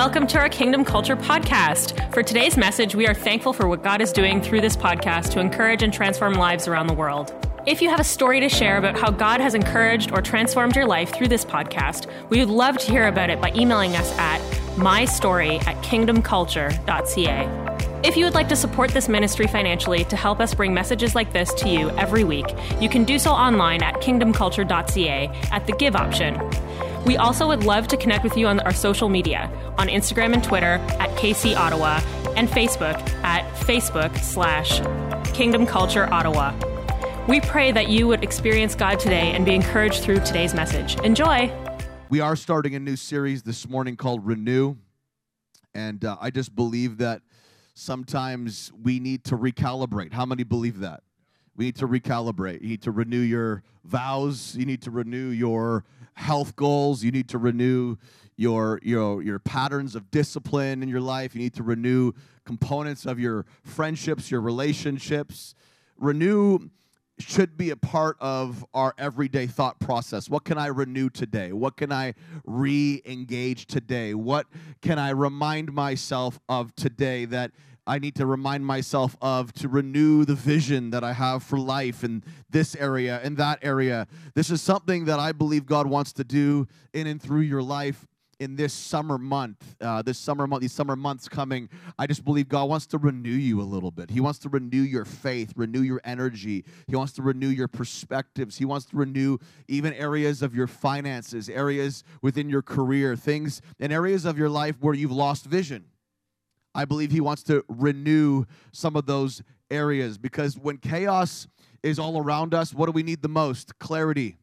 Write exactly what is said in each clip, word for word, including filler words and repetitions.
Welcome to our Kingdom Culture podcast. For today's message, we are thankful for what God is doing through this podcast to encourage and transform lives around the world. If you have a story to share about how God has encouraged or transformed your life through this podcast, we would love to hear about it by emailing us at mystory at kingdom culture dot c a. If you would like to support this ministry financially to help us bring messages like this to you every week, you can do so online at kingdom culture dot c a at the Give option. We also would love to connect with you on our social media, on Instagram and Twitter at K C Ottawa, and Facebook at Facebook slash Kingdom Culture Ottawa. We pray that you would experience God today and be encouraged through today's message. Enjoy! We are starting a new series this morning called Renew, and uh, I just believe that sometimes we need to recalibrate. How many believe that? We need to recalibrate. You need to renew your vows. You need to renew your health goals. You need to renew your, your, your patterns of discipline in your life. You need to renew components of your friendships, your relationships. Renew should be a part of our everyday thought process. What can I renew today? What can I re-engage today? What can I remind myself of today that I need to remind myself of to renew the vision that I have for life in this area, in that area? This is something that I believe God wants to do in and through your life in this summer month, uh, this summer month, these summer months coming. I just believe God wants to renew you a little bit. He wants to renew your faith, renew your energy. He wants to renew your perspectives. He wants to renew even areas of your finances, areas within your career, things and areas of your life where you've lost vision. I believe He wants to renew some of those areas, because when chaos is all around us, what do we need the most? Clarity.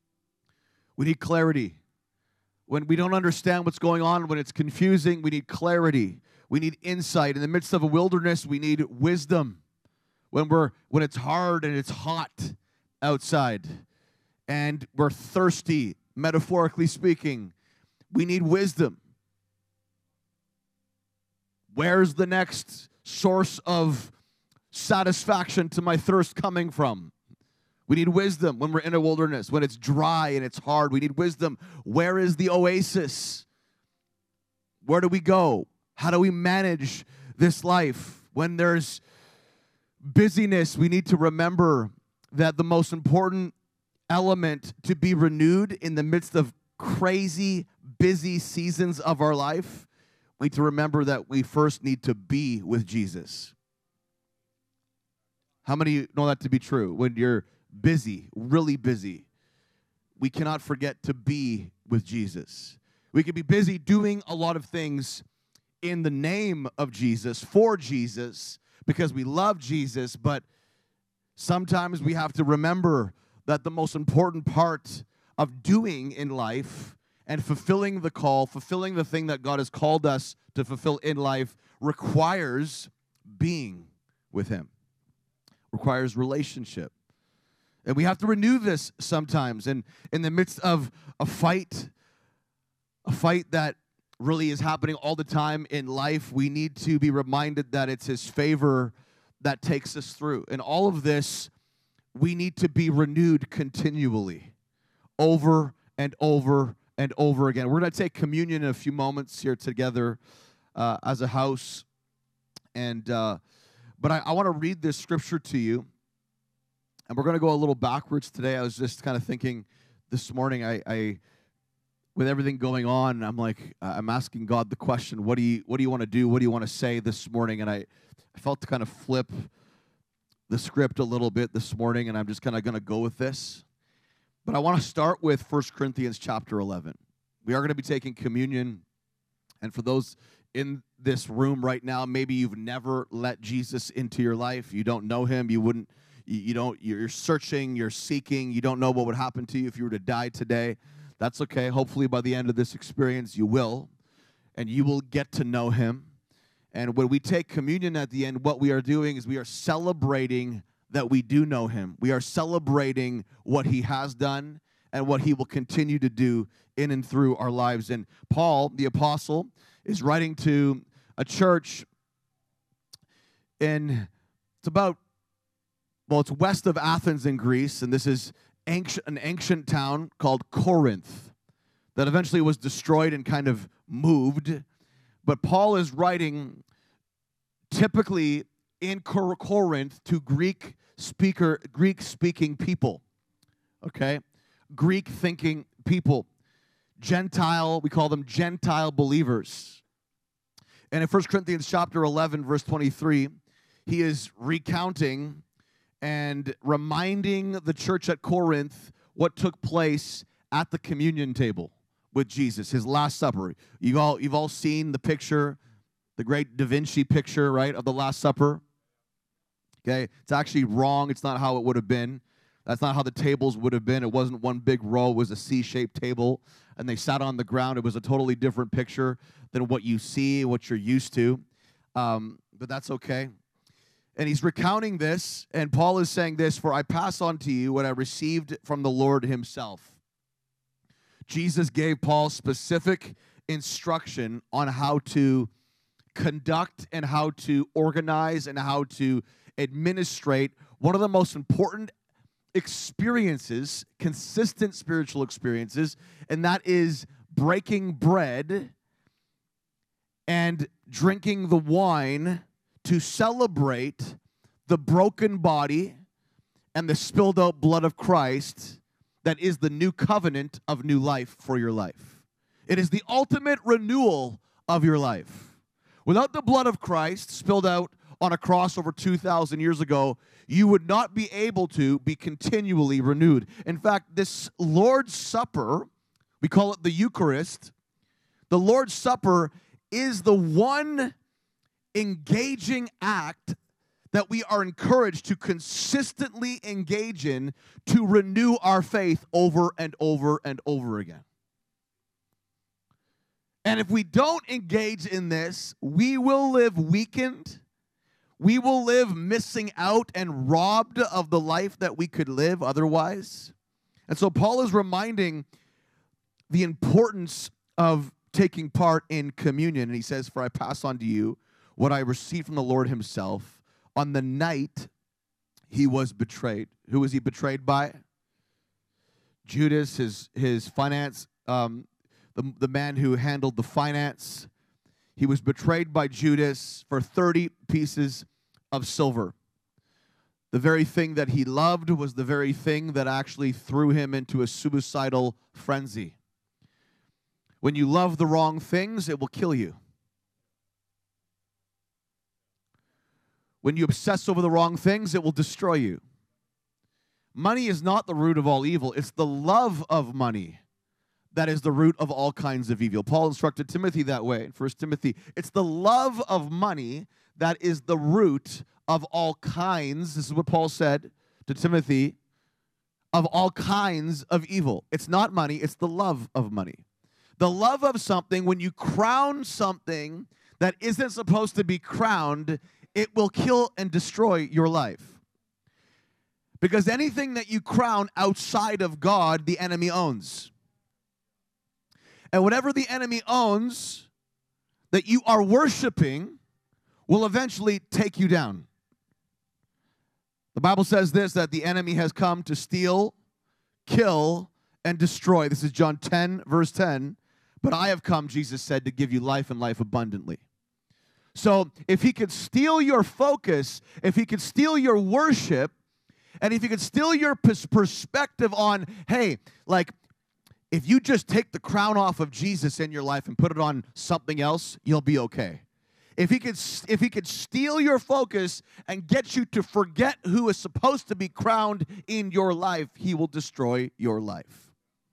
We need clarity. When we don't understand what's going on, when it's confusing, we need clarity. We need insight. In the midst of a wilderness, we need wisdom. When we're when it's hard and it's hot outside and we're thirsty, metaphorically speaking, we need wisdom. Where's the next source of satisfaction to my thirst coming from? We need wisdom when we're in a wilderness, when it's dry and it's hard. We need wisdom. Where is the oasis? Where do we go? How do we manage this life? When there's busyness, we need to remember that the most important element to be renewed in the midst of crazy, busy seasons of our life, we need to remember that we first need to be with Jesus. How many know that to be true? When you're busy, really busy, we cannot forget to be with Jesus. We can be busy doing a lot of things in the name of Jesus, for Jesus, because we love Jesus, but sometimes we have to remember that the most important part of doing in life and fulfilling the call, fulfilling the thing that God has called us to fulfill in life, requires being with Him, requires relationship. And we have to renew this sometimes. And in the midst of a fight, a fight that really is happening all the time in life, we need to be reminded that it's His favor that takes us through. In all of this, we need to be renewed continually, over and over and over again. We're going to take communion in a few moments here together uh, as a house. And uh, but I, I want to read this scripture to you. And we're going to go a little backwards today. I was just kind of thinking this morning, I, I with everything going on, I'm like, uh, I'm asking God the question, what do you what do you want to do? What do you want to say this morning? And I, I felt to kind of flip the script a little bit this morning, and I'm just kind of going to go with this. But I want to start with First Corinthians chapter eleven. We are going to be taking communion. And for those in this room right now, maybe you've never let Jesus into your life. You don't know Him. You wouldn't, you, you don't, you're searching, you're seeking. You don't know what would happen to you if you were to die today. That's okay. Hopefully by the end of this experience, you will. And you will get to know Him. And when we take communion at the end, what we are doing is we are celebrating that we do know Him. We are celebrating what He has done and what He will continue to do in and through our lives. And Paul, the apostle, is writing to a church in, it's about, well, it's west of Athens in Greece, and this is ancient, an ancient town called Corinth that eventually was destroyed and kind of moved. But Paul is writing typically in Cor- Corinth to Greek speaker, Greek-speaking people, okay? Greek-thinking people. Gentile, we call them Gentile believers. And in First Corinthians chapter eleven, verse twenty-three, he is recounting and reminding the church at Corinth what took place at the communion table with Jesus, his Last Supper. You've all, you've all seen the picture, the great Da Vinci picture, right, of the Last Supper. Okay, it's actually wrong. It's not how it would have been. That's not how the tables would have been. It wasn't one big row. It was a C-shaped table, and they sat on the ground. It was a totally different picture than what you see, what you're used to, um, but that's okay. And he's recounting this, and Paul is saying this, "For I pass on to you what I received from the Lord himself." Jesus gave Paul specific instruction on how to conduct and how to organize and how to administrate one of the most important experiences, consistent spiritual experiences, and that is breaking bread and drinking the wine to celebrate the broken body and the spilled out blood of Christ that is the new covenant of new life for your life. It is the ultimate renewal of your life. Without the blood of Christ spilled out on a cross over two thousand years ago, you would not be able to be continually renewed. In fact, this Lord's Supper, we call it the Eucharist, the Lord's Supper is the one engaging act that we are encouraged to consistently engage in to renew our faith over and over and over again. And if we don't engage in this, we will live weakened. We will live missing out and robbed of the life that we could live otherwise. And so Paul is reminding the importance of taking part in communion. And he says, "For I pass on to you what I received from the Lord himself on the night he was betrayed." Who was he betrayed by? Judas, his, his finance, um, the, the man who handled the finance. He was betrayed by Judas for thirty pieces of silver. The very thing that he loved was the very thing that actually threw him into a suicidal frenzy. When you love the wrong things, it will kill you. When you obsess over the wrong things, it will destroy you. Money is not the root of all evil. It's the love of money that is the root of all kinds of evil. Paul instructed Timothy that way in First Timothy. It's the love of money that is the root of all kinds, this is what Paul said to Timothy, of all kinds of evil. It's not money, it's the love of money. The love of something, when you crown something that isn't supposed to be crowned, it will kill and destroy your life. Because anything that you crown outside of God, the enemy owns. And whatever the enemy owns that you are worshiping will eventually take you down. The Bible says this, that the enemy has come to steal, kill, and destroy. This is John ten, verse ten. But I have come, Jesus said, to give you life and life abundantly. So if he could steal your focus, if he could steal your worship, and if he could steal your perspective on, hey, like, if you just take the crown off of Jesus in your life and put it on something else, you'll be okay. If he could, if he could steal your focus and get you to forget who is supposed to be crowned in your life, he will destroy your life.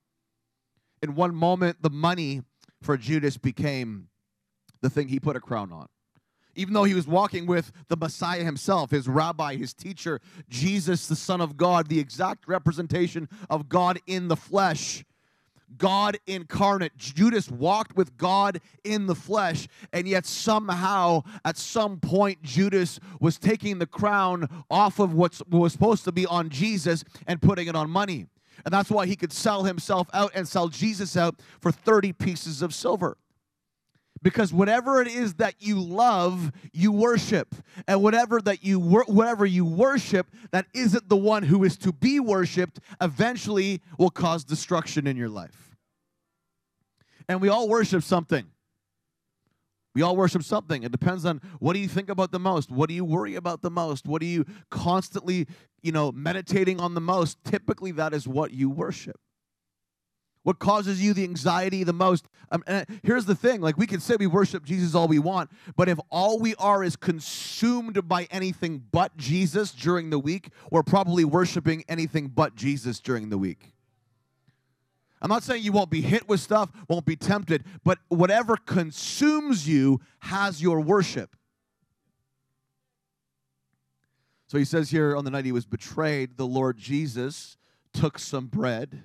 In one moment, the money for Judas became the thing he put a crown on. Even though he was walking with the Messiah himself, his rabbi, his teacher, Jesus, the Son of God, the exact representation of God in the flesh, God incarnate. Judas walked with God in the flesh, and yet somehow, at some point, Judas was taking the crown off of what was supposed to be on Jesus and putting it on money. And that's why he could sell himself out and sell Jesus out for thirty pieces of silver. Because whatever it is that you love, you worship. And whatever that you wor- whatever you worship that isn't the one who is to be worshiped eventually will cause destruction in your life. And we all worship something. We all worship something. It depends on what do you think about the most? What do you worry about the most? What are you constantly, you know, meditating on the most? Typically, that is what you worship. What causes you the anxiety the most? Um, and here's the thing. Like, we can say we worship Jesus all we want, but if all we are is consumed by anything but Jesus during the week, we're probably worshiping anything but Jesus during the week. I'm not saying you won't be hit with stuff, won't be tempted, but whatever consumes you has your worship. So he says here, on the night he was betrayed, the Lord Jesus took some bread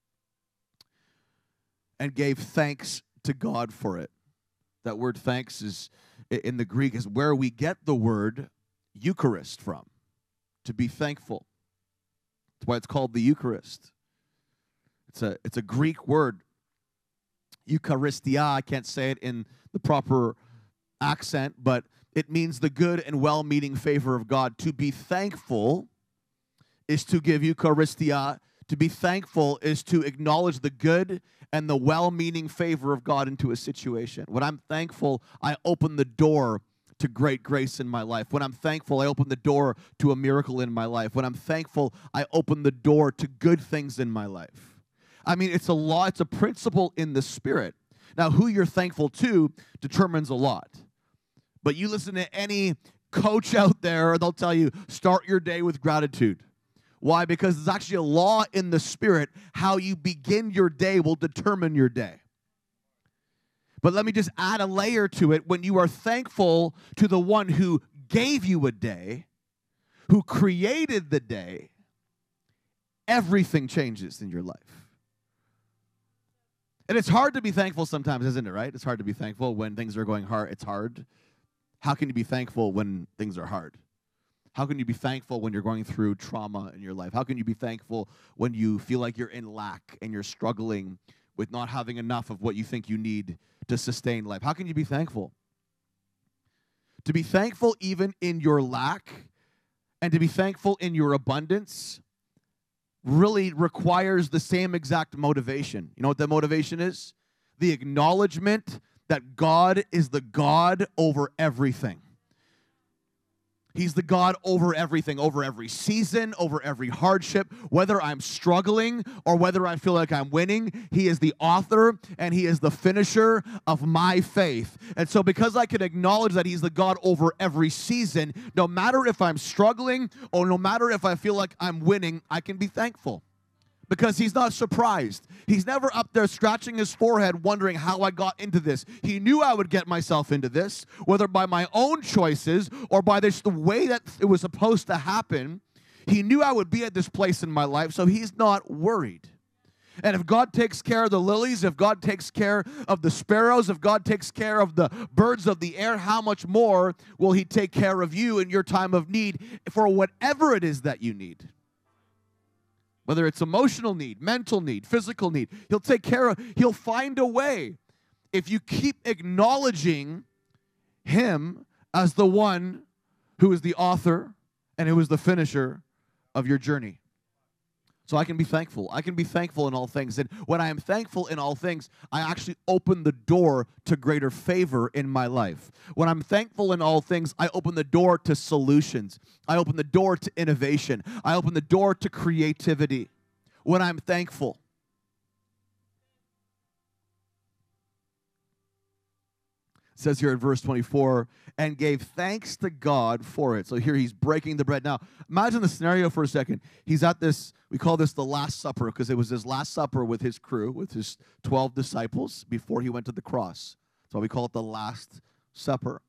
and gave thanks to God for it. That word thanks is, in the Greek, is where we get the word Eucharist from, to be thankful. That's why it's called the Eucharist. It's a, it's a Greek word, Eucharistia. I can't say it in the proper accent, but it means the good and well-meaning favor of God. To be thankful is to give Eucharistia. To be thankful is to acknowledge the good and the well-meaning favor of God into a situation. When I'm thankful, I open the door to great grace in my life. When I'm thankful, I open the door to a miracle in my life. When I'm thankful, I open the door to good things in my life. I mean, it's a law, it's a principle in the Spirit. Now, who you're thankful to determines a lot. But you listen to any coach out there, they'll tell you, start your day with gratitude. Why? Because there's actually a law in the Spirit. How you begin your day will determine your day. But let me just add a layer to it. When you are thankful to the one who gave you a day, who created the day, everything changes in your life. And it's hard to be thankful sometimes, isn't it, right? It's hard to be thankful when things are going hard. It's hard. How can you be thankful when things are hard? How can you be thankful when you're going through trauma in your life? How can you be thankful when you feel like you're in lack and you're struggling with not having enough of what you think you need to sustain life? How can you be thankful? To be thankful even in your lack and to be thankful in your abundance really requires the same exact motivation. You know what that motivation is? The acknowledgement that God is the God over everything. He's the God over everything, over every season, over every hardship. Whether I'm struggling or whether I feel like I'm winning, He is the author and He is the finisher of my faith. And so because I can acknowledge that He's the God over every season, no matter if I'm struggling or no matter if I feel like I'm winning, I can be thankful. Because He's not surprised. He's never up there scratching His forehead wondering how I got into this. He knew I would get myself into this, whether by my own choices or by this, the way that it was supposed to happen. He knew I would be at this place in my life, so He's not worried. And if God takes care of the lilies, if God takes care of the sparrows, if God takes care of the birds of the air, how much more will He take care of you in your time of need for whatever it is that you need? Whether it's emotional need, mental need, physical need, He'll take care of, He'll find a way. If you keep acknowledging Him as the one who is the author and who is the finisher of your journey. So I can be thankful. I can be thankful in all things. And when I am thankful in all things, I actually open the door to greater favor in my life. When I'm thankful in all things, I open the door to solutions. I open the door to innovation. I open the door to creativity when I'm thankful. It says here in verse twenty-four, and gave thanks to God for it. So here He's breaking the bread. Now, imagine the scenario for a second. He's at this, we call this the Last Supper, because it was His Last Supper with His crew, with His twelve disciples before He went to the cross. So we call it the Last Supper.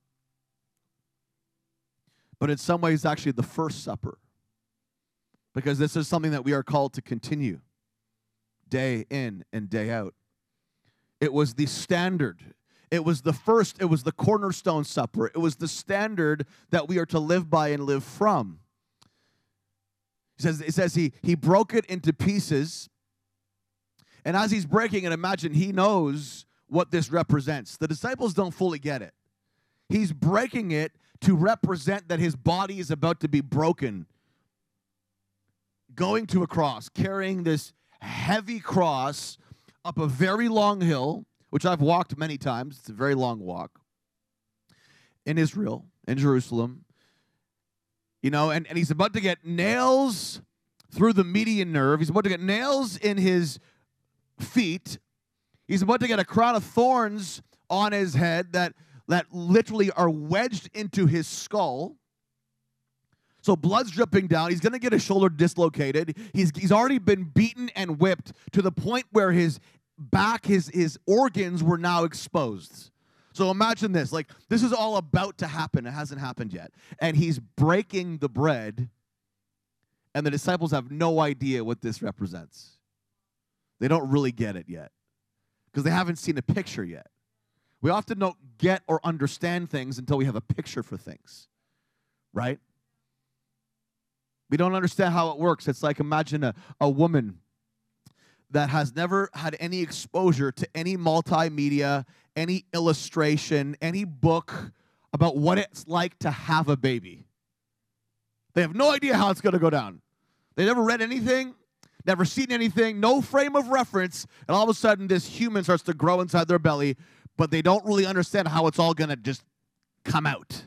But in some ways, actually the First Supper, because this is something that we are called to continue day in and day out. It was the standard. It was the first, it was the cornerstone supper. It was the standard that we are to live by and live from. It says, it says he, he broke it into pieces. And as He's breaking it, imagine He knows what this represents. The disciples don't fully get it. He's breaking it to represent that His body is about to be broken. Going to a cross, carrying this heavy cross up a very long hill, which I've walked many times. It's a very long walk. in Israel, in Jerusalem, you know, and, and he's about to get nails through the median nerve. He's about to get nails in his feet. He's about to get a crown of thorns on his head that, that literally are wedged into his skull. So blood's dripping down. He's going to get his shoulder dislocated. He's, he's already been beaten and whipped to the point where his back, his, his organs were now exposed. So imagine this. Like, this is all about to happen. It hasn't happened yet. And he's breaking the bread, and the disciples have no idea what this represents. They don't really get it yet because they haven't seen a picture yet. We often don't get or understand things until we have a picture for things, right? We don't understand how it works. It's like, imagine a, a woman that has never had any exposure to any multimedia, any illustration, any book about what it's like to have a baby. They have no idea how it's going to go down. They never read anything, never seen anything, no frame of reference, and all of a sudden this human starts to grow inside their belly, but they don't really understand how it's all going to just come out,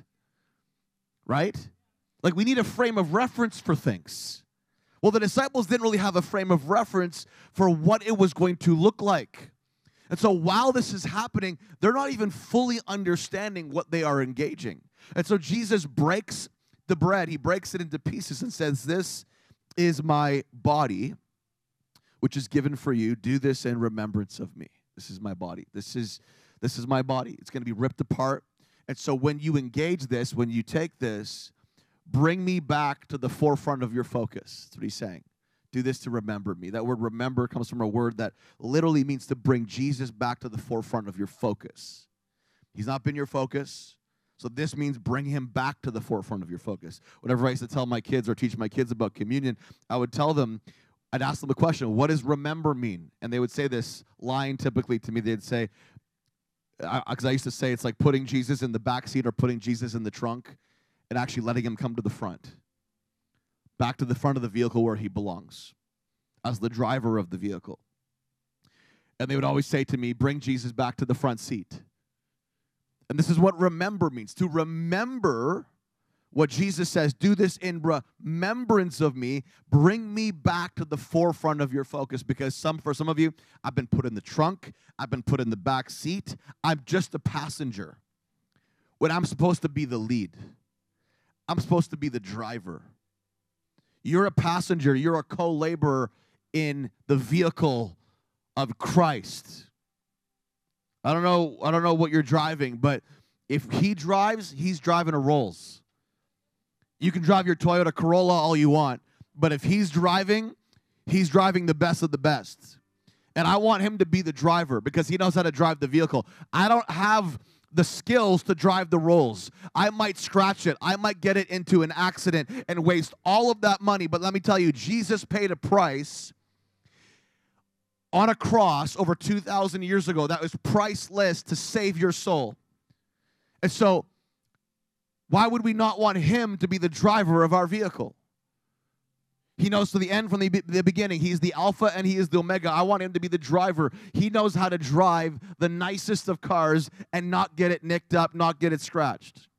right? Like, we need a frame of reference for things. Well, the disciples didn't really have a frame of reference for what it was going to look like. And so while this is happening, they're not even fully understanding what they are engaging. And so Jesus breaks the bread. He breaks it into pieces and says, "This is my body, which is given for you. Do this in remembrance of me." This is my body. This is, this is my body. It's going to be ripped apart. And so when you engage this, when you take this, bring me back to the forefront of your focus. That's what he's saying. Do this to remember me. That word remember comes from a word that literally means to bring Jesus back to the forefront of your focus. He's not been your focus, so this means bring him back to the forefront of your focus. Whenever I used to tell my kids or teach my kids about communion, I would tell them, I'd ask them a question, what does remember mean? And they would say this line typically to me. They'd say, because I, I used to say it's like putting Jesus in the back seat or putting Jesus in the trunk and actually letting him come to the front, back to the front of the vehicle where he belongs, as the driver of the vehicle. And they would always say to me, bring Jesus back to the front seat. And this is what remember means, to remember what Jesus says. Do this in remembrance of me. Bring me back to the forefront of your focus, because some for some of you, I've been put in the trunk. I've been put in the back seat. I'm just a passenger when I'm supposed to be the lead. I'm supposed to be the driver. You're a passenger. You're a co-laborer in the vehicle of Christ. I don't know, I don't know what you're driving, but if he drives, he's driving a Rolls. You can drive your Toyota Corolla all you want, but if he's driving, he's driving the best of the best. And I want him to be the driver because he knows how to drive the vehicle. I don't have the skills to drive the Rolls. I might scratch it. I might get it into an accident and waste all of that money. But let me tell you, Jesus paid a price on a cross over two thousand years ago that was priceless to save your soul. And so, why would we not want him to be the driver of our vehicle? He knows to the end from the, the beginning. He's the Alpha and he is the Omega. I want him to be the driver. He knows how to drive the nicest of cars and not get it nicked up, not get it scratched. It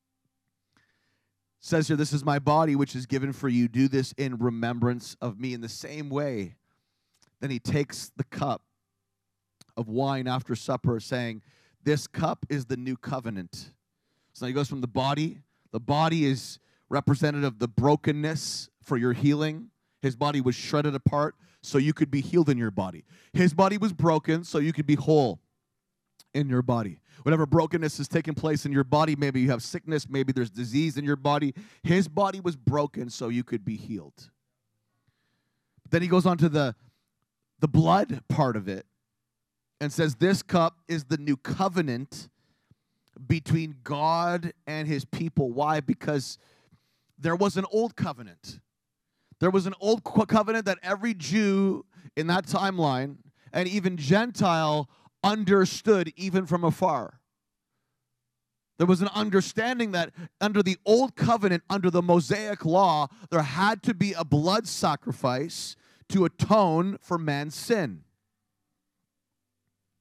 says here, this is my body which is given for you. Do this in remembrance of me. In the same way, then he takes the cup of wine after supper, saying, this cup is the new covenant. So he goes from the body. The body is representative of the brokenness for your healing. His body was shredded apart so you could be healed in your body. His body was broken so you could be whole in your body. Whatever brokenness is taking place in your body, maybe you have sickness, maybe there's disease in your body. His body was broken so you could be healed. But then he goes on to the, the blood part of it and says, this cup is the new covenant between God and his people. Why? Because there was an old covenant. There was an old covenant that every Jew in that timeline and even Gentile understood even from afar. There was an understanding that under the old covenant, under the Mosaic law, there had to be a blood sacrifice to atone for man's sin.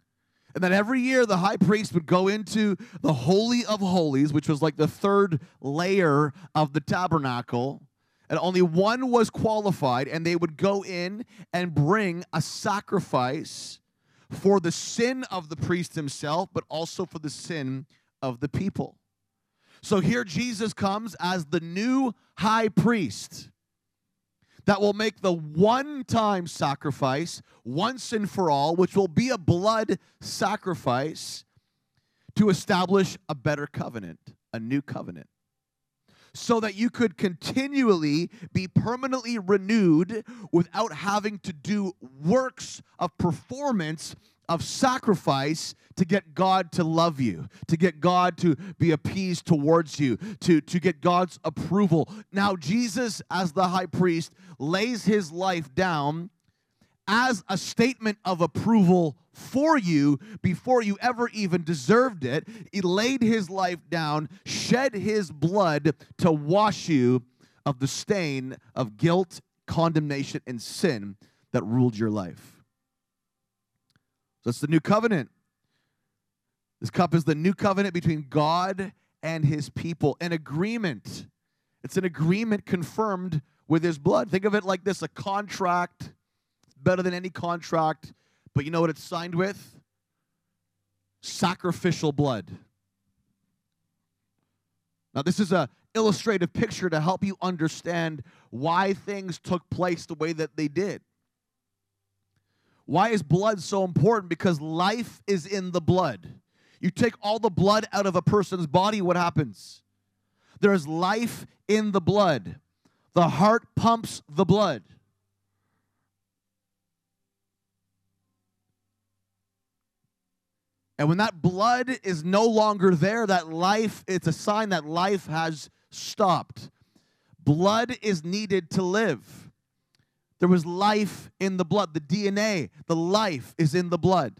And then every year the high priest would go into the Holy of Holies, which was like the third layer of the tabernacle, and only one was qualified, and they would go in and bring a sacrifice for the sin of the priest himself, but also for the sin of the people. So here Jesus comes as the new high priest that will make the one-time sacrifice once and for all, which will be a blood sacrifice to establish a better covenant, a new covenant, so that you could continually be permanently renewed without having to do works of performance, of sacrifice to get God to love you, to get God to be appeased towards you, to, to get God's approval. Now, Jesus, as the high priest, lays his life down as a statement of approval for you before you ever even deserved it. He laid his life down, shed his blood to wash you of the stain of guilt, condemnation, and sin that ruled your life. That's the new covenant. This cup is the new covenant between God and his people. An agreement. It's an agreement confirmed with his blood. Think of it like this, a contract. It's better than any contract. But you know what it's signed with? Sacrificial blood. Now, this is an illustrative picture to help you understand why things took place the way that they did. Why is blood so important? Because life is in the blood. You take all the blood out of a person's body, what happens? There is life in the blood. The heart pumps the blood. And when that blood is no longer there, that life, it's a sign that life has stopped. Blood is needed to live. There was life in the blood. The D N A, the life is in the blood.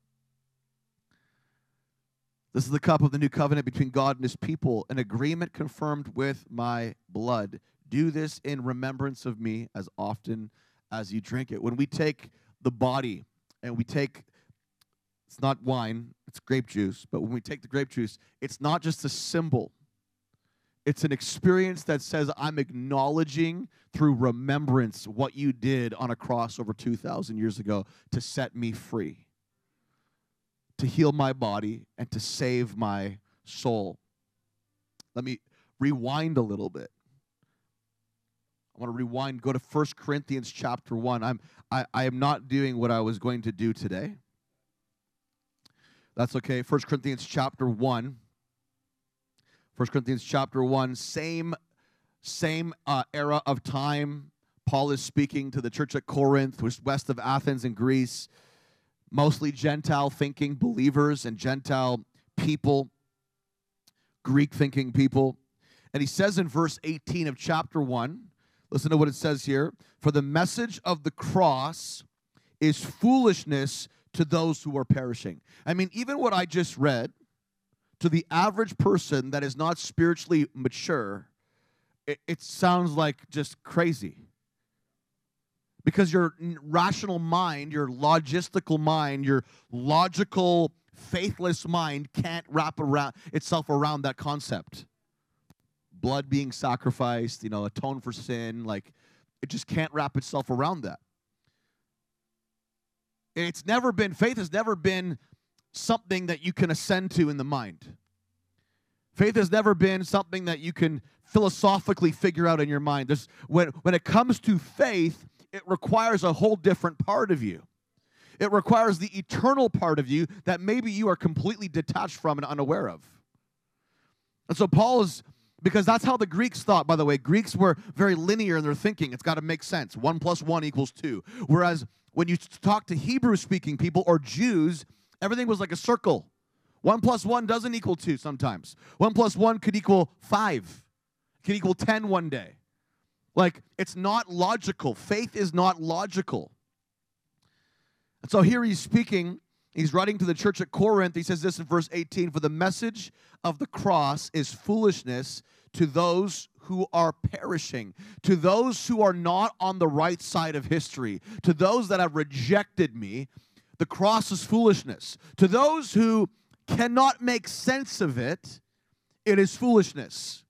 This is the cup of the new covenant between God and his people, an agreement confirmed with my blood. Do this in remembrance of me as often as you drink it. When we take the body and we take, it's not wine, it's grape juice, but when we take the grape juice, it's not just a symbol. It's an experience that says, I'm acknowledging through remembrance what you did on a cross over two thousand years ago to set me free, to heal my body, and to save my soul. Let me rewind a little bit. I want to rewind, go to First Corinthians chapter one. I'm, I, I am not doing what I was going to do today. That's okay. First Corinthians chapter one. First Corinthians chapter one, same, same uh, era of time. Paul is speaking to the church at Corinth, which is west of Athens in Greece. Mostly Gentile-thinking believers and Gentile people, Greek-thinking people. And he says in verse eighteen of chapter one, listen to what it says here. For the message of the cross is foolishness to those who are perishing. I mean, even what I just read, to the average person that is not spiritually mature, it, it sounds like just crazy. Because your rational mind, your logistical mind, your logical, faithless mind can't wrap around itself around that concept. Blood being sacrificed, you know, atone for sin, like it just can't wrap itself around that. It's never been, faith has never been something that you can ascend to in the mind. Faith has never been something that you can philosophically figure out in your mind. There's, when, when it comes to faith, it requires a whole different part of you. It requires the eternal part of you that maybe you are completely detached from and unaware of. And so Paul is, because that's how the Greeks thought, by the way. Greeks were very linear in their thinking. It's got to make sense. One plus one equals two. Whereas when you talk to Hebrew-speaking people or Jews, everything was like a circle. One plus one doesn't equal two sometimes. One plus one could equal five. Could equal ten one day. Like, it's not logical. Faith is not logical. And so here he's speaking. He's writing to the church at Corinth. He says this in verse eighteen, for the message of the cross is foolishness to those who are perishing, to those who are not on the right side of history, to those that have rejected me. the cross is foolishness. To those who cannot make sense of it, it is foolishness.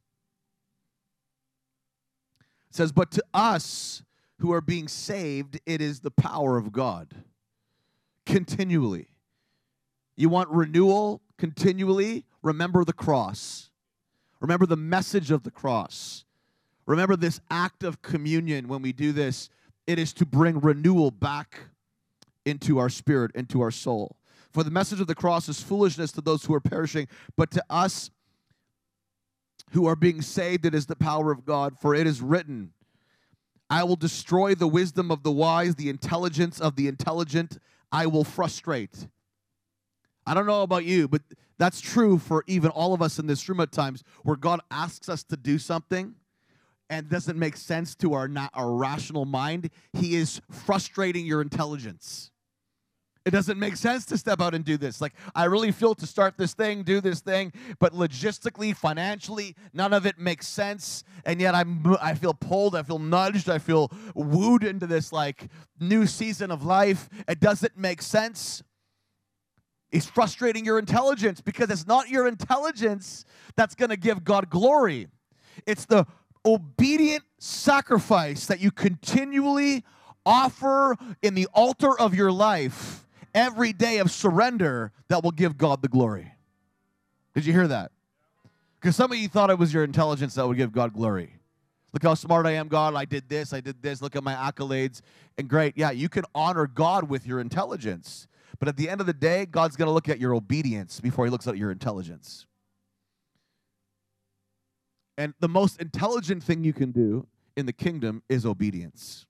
It says, but to us who are being saved, it is the power of God. Continually. You want renewal continually? Remember the cross. Remember the message of the cross. Remember this act of communion when we do this. It is to bring renewal back into our spirit, into our soul. For the message of the cross is foolishness to those who are perishing, but to us who are being saved, it is the power of God. For it is written, I will destroy the wisdom of the wise, the intelligence of the intelligent I will frustrate. I don't know about you, but that's true for even all of us in this room at times, where God asks us to do something and doesn't make sense to our, not, our rational mind. He is frustrating your intelligence. It doesn't make sense to step out and do this. Like, I really feel to start this thing, do this thing, but logistically, financially, none of it makes sense. And yet I'm, I feel pulled, I feel nudged, I feel wooed into this like new season of life. It doesn't make sense. It's frustrating your intelligence, because it's not your intelligence that's going to give God glory. It's the obedient sacrifice that you continually offer in the altar of your life every day of surrender that will give God the glory. Did you hear that? Because some of you thought it was your intelligence that would give God glory. Look how smart I am, God. I did this, I did this. Look at my accolades. And great, yeah, you can honor God with your intelligence. But at the end of the day, God's going to look at your obedience before he looks at your intelligence. And the most intelligent thing you can do in the kingdom is obedience.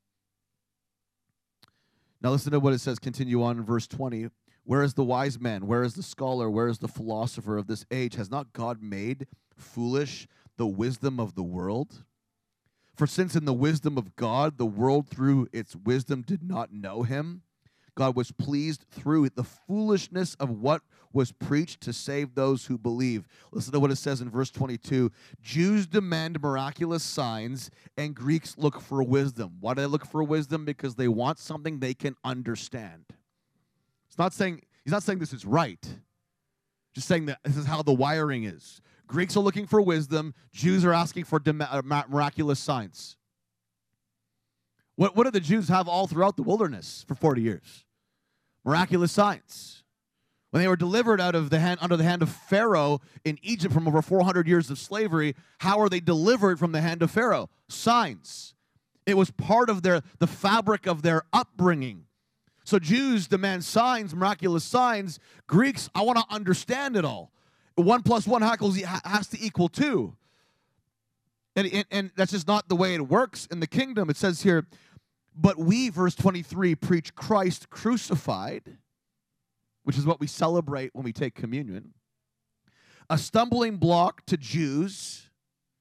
Now listen to what it says, continue on in verse twenty. Where is the wise man? Where is the scholar? Where is the philosopher of this age? Has not God made foolish the wisdom of the world? For since in the wisdom of God, the world through its wisdom did not know him, God was pleased through the foolishness of what was preached to save those who believe. Listen to what it says in verse twenty-two. Jews demand miraculous signs, and Greeks look for wisdom. Why do they look for wisdom? Because they want something they can understand. It's not saying, he's not saying this is right. Just saying that this is how the wiring is. Greeks are looking for wisdom. Jews are asking for miraculous signs. What, what did the Jews have all throughout the wilderness for forty years? Miraculous signs. When they were delivered out of the hand, under the hand of Pharaoh in Egypt from over four hundred years of slavery, how are they delivered from the hand of Pharaoh? Signs. It was part of their the fabric of their upbringing. So Jews demand signs, miraculous signs. Greeks, I want to understand it all. One plus one has to equal two. And, and, and that's just not the way it works in the kingdom. It says here, but we, verse twenty-three, preach Christ crucified, which is what we celebrate when we take communion, a stumbling block to Jews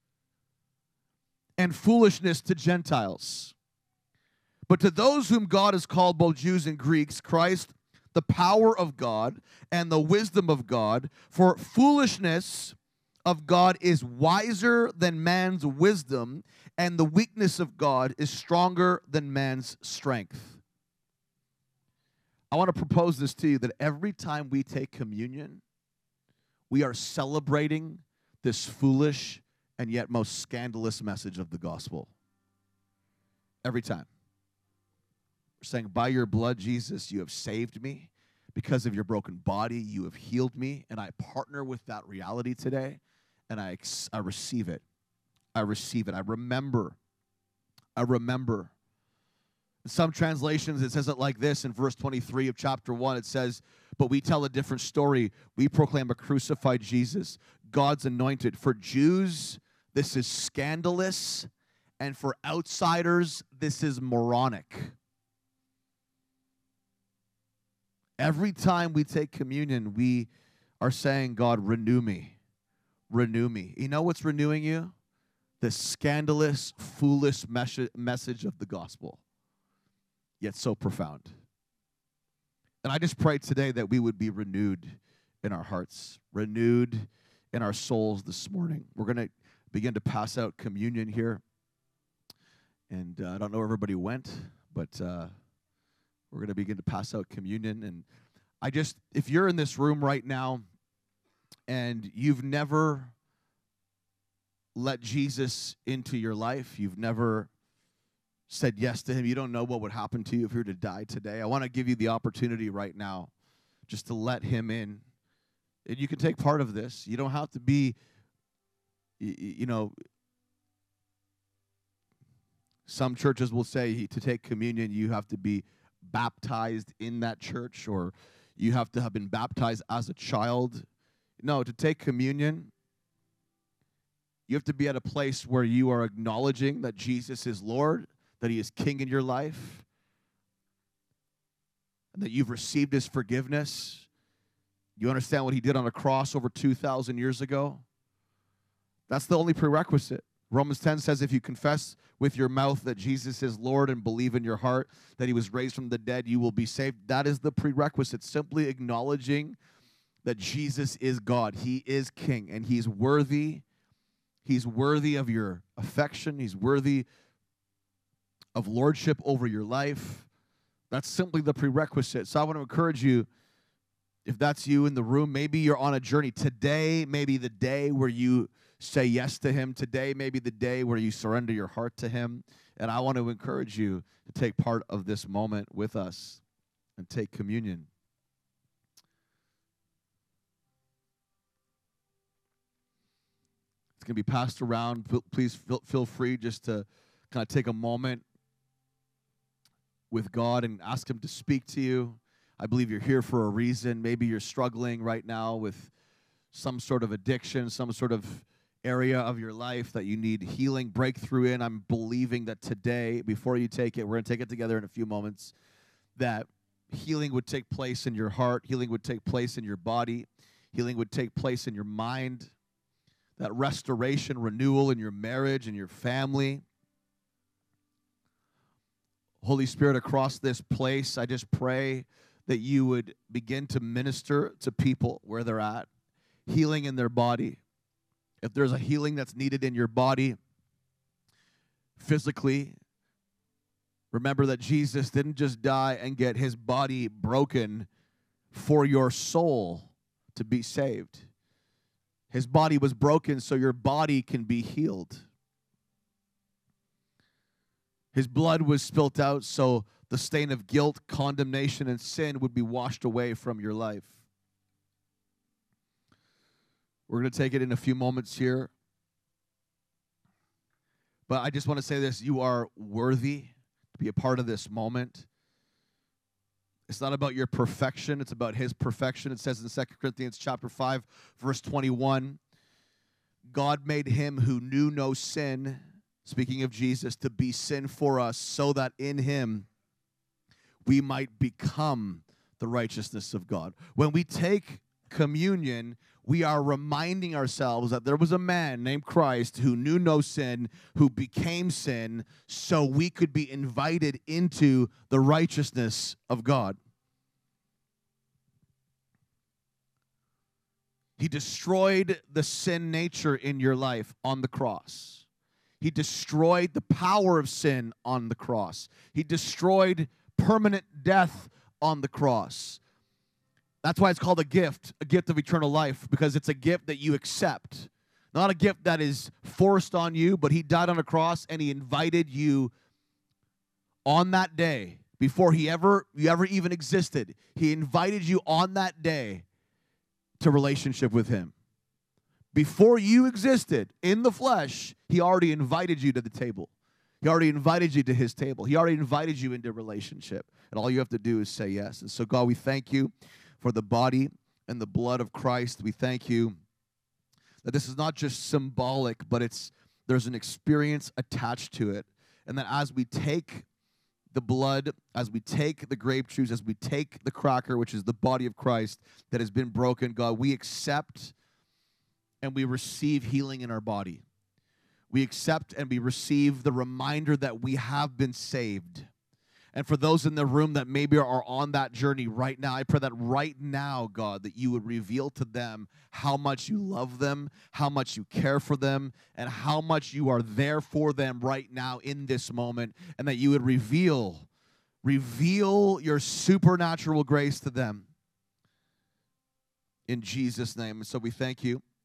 and foolishness to Gentiles. But to those whom God has called, both Jews and Greeks, Christ, the power of God and the wisdom of God, for foolishness of God is wiser than man's wisdom, and the weakness of God is stronger than man's strength. I want to propose this to you, that every time we take communion, we are celebrating this foolish and yet most scandalous message of the gospel. Every time. We're saying, by your blood, Jesus, you have saved me. Because of your broken body, you have healed me. And I partner with that reality today. And I, I receive it. I receive it. I remember. I remember. In some translations, it says it like this in verse twenty-three of chapter one. It says, but we tell a different story. We proclaim a crucified Jesus, God's anointed. For Jews, this is scandalous. And for outsiders, this is moronic. Every time we take communion, we are saying, God, renew me. Renew me. You know what's renewing you? The scandalous, foolish mes- message of the gospel, yet so profound. And I just pray today that we would be renewed in our hearts, renewed in our souls this morning. We're going to begin to pass out communion here. And uh, I don't know where everybody went, but uh, We're going to begin to pass out communion. And I just, if you're in this room right now and you've never let Jesus into your life, you've never said yes to him, you don't know what would happen to you if you were to die today, I want to give you the opportunity right now just to let him in. And you can take part of this. You don't have to be, you, you know, some churches will say to take communion, you have to be baptized in that church, or you have to have been baptized as a child. No, to take communion, you have to be at a place where you are acknowledging that Jesus is Lord, that he is King in your life, and that you've received his forgiveness. You understand what he did on a cross over two thousand years ago? That's the only prerequisite. Romans ten says if you confess with your mouth that Jesus is Lord and believe in your heart that he was raised from the dead, you will be saved. That is the prerequisite, simply acknowledging that Jesus is God. He is King, and he's worthy. He's worthy of your affection. He's worthy of lordship over your life. That's simply the prerequisite. So I want to encourage you, if that's you in the room, maybe you're on a journey. Today may be the day where you say yes to him. Today may be the day where you surrender your heart to him. And I want to encourage you to take part of this moment with us and take communion. It's going to be passed around. Please feel, feel free just to kind of take a moment with God and ask him to speak to you. I believe you're here for a reason. Maybe you're struggling right now with some sort of addiction, some sort of area of your life that you need healing, breakthrough in. I'm believing that today, before you take it, we're going to take it together in a few moments, that healing would take place in your heart, healing would take place in your body, healing would take place in your mind, that restoration, renewal in your marriage and your family. Holy Spirit, across this place, I just pray that you would begin to minister to people where they're at, healing in their body. If there's a healing that's needed in your body, physically, remember that Jesus didn't just die and get his body broken for your soul to be saved. His body was broken so your body can be healed. His blood was spilt out so the stain of guilt, condemnation, and sin would be washed away from your life. We're going to take it in a few moments here. But I just want to say this. You are worthy to be a part of this moment. It's not about your perfection. It's about his perfection. It says in Second Corinthians chapter five, verse twenty-one, God made him who knew no sin, speaking of Jesus, to be sin for us, so that in him we might become the righteousness of God. When we take communion, we are reminding ourselves that there was a man named Christ who knew no sin, who became sin, so we could be invited into the righteousness of God. He destroyed the sin nature in your life on the cross. He destroyed the power of sin on the cross. He destroyed permanent death on the cross. That's why it's called a gift, a gift of eternal life, because it's a gift that you accept. Not a gift that is forced on you, but he died on a cross and he invited you on that day, before he ever, you ever even existed. He invited you on that day to relationship with him. Before you existed in the flesh, he already invited you to the table. He already invited you to his table. He already invited you into relationship. And all you have to do is say yes. And so, God, we thank you for the body and the blood of Christ. We thank you that this is not just symbolic, but it's there's an experience attached to it. And that as we take the blood, as we take the grape juice, as we take the cracker, which is the body of Christ that has been broken, God, we accept and we receive healing in our body. We accept and we receive the reminder that we have been saved. And for those in the room that maybe are on that journey right now, I pray that right now, God, that you would reveal to them how much you love them, how much you care for them, and how much you are there for them right now in this moment, and that you would reveal Reveal your supernatural grace to them. In Jesus' name. And so we thank you.